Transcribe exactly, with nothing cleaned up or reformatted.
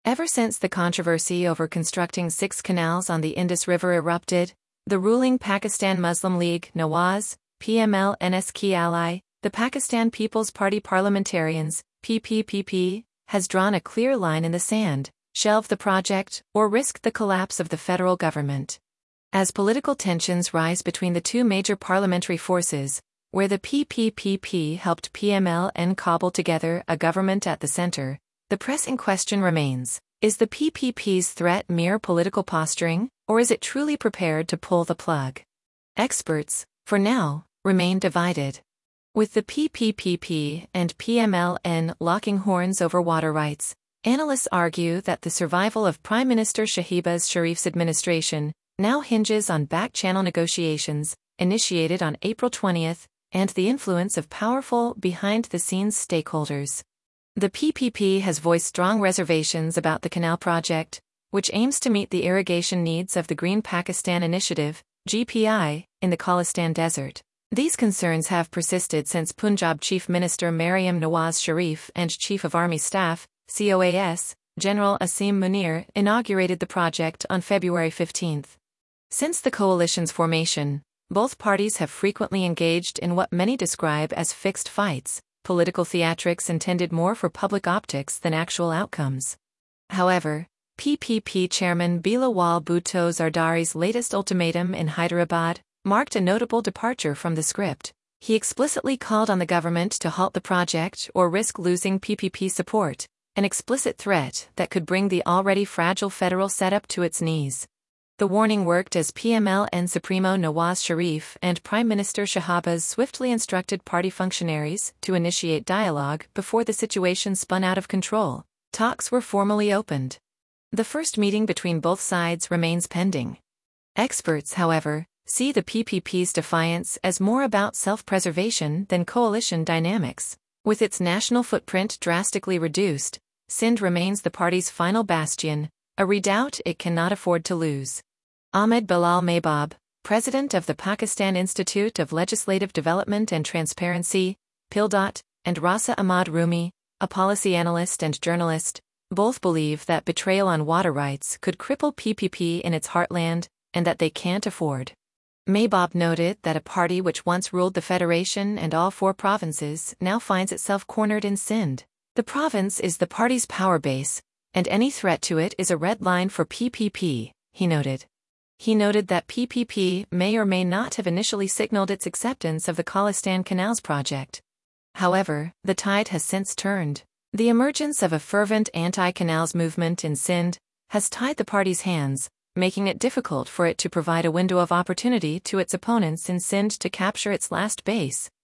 Ever since the controversy over constructing six canals on the Indus River erupted, the ruling Pakistan Muslim League Nawaz, P M L N S key ally, the Pakistan People's Party parliamentarians, P P P P, has drawn a clear line in the sand: shelve the project, or risk the collapse of the federal government. As political tensions rise between the two major parliamentary forces, where the P P P P helped P M L N cobble together a government at the center, the pressing question remains: is the P P P's threat mere political posturing, or is it truly prepared to pull the plug? Experts, for now, remain divided. With the P P P P and P M L N locking horns over water rights, analysts argue that the survival of Prime Minister Shehbaz Sharif's administration now hinges on back-channel negotiations, initiated on April twentieth, and the influence of powerful, behind-the-scenes stakeholders. The P P P has voiced strong reservations about the canal project, which aims to meet the irrigation needs of the Green Pakistan Initiative, G P I, in the Khalistan Desert. These concerns have persisted since Punjab Chief Minister Maryam Nawaz Sharif and Chief of Army Staff, C O A S, General Asim Munir, inaugurated the project on February fifteenth. Since the coalition's formation, both parties have frequently engaged in what many describe as fixed fights, political theatrics intended more for public optics than actual outcomes. However, P P P Chairman Bilawal Bhutto Zardari's latest ultimatum in Hyderabad marked a notable departure from the script. He explicitly called on the government to halt the project or risk losing P P P support, an explicit threat that could bring the already fragile federal setup to its knees. The warning worked as P M L N Supremo Nawaz Sharif and Prime Minister Shehbaz swiftly instructed party functionaries to initiate dialogue before the situation spun out of control. Talks were formally opened. The first meeting between both sides remains pending. Experts, however, see the P P P's defiance as more about self-preservation than coalition dynamics. With its national footprint drastically reduced, Sindh remains the party's final bastion, a redoubt it cannot afford to lose. Ahmed Bilal Mehboob, president of the Pakistan Institute of Legislative Development and Transparency, P I L D O T, and Rasa Ahmad Rumi, a policy analyst and journalist, both believe that betrayal on water rights could cripple P P P in its heartland, and that they can't afford. Mehboob noted that a party which once ruled the federation and all four provinces now finds itself cornered in Sindh. The province is the party's power base, and any threat to it is a red line for P P P, he noted. He noted that P P P may or may not have initially signaled its acceptance of the Khalistan Canals project. However, the tide has since turned. The emergence of a fervent anti-canals movement in Sindh has tied the party's hands, making it difficult for it to provide a window of opportunity to its opponents in Sindh to capture its last base,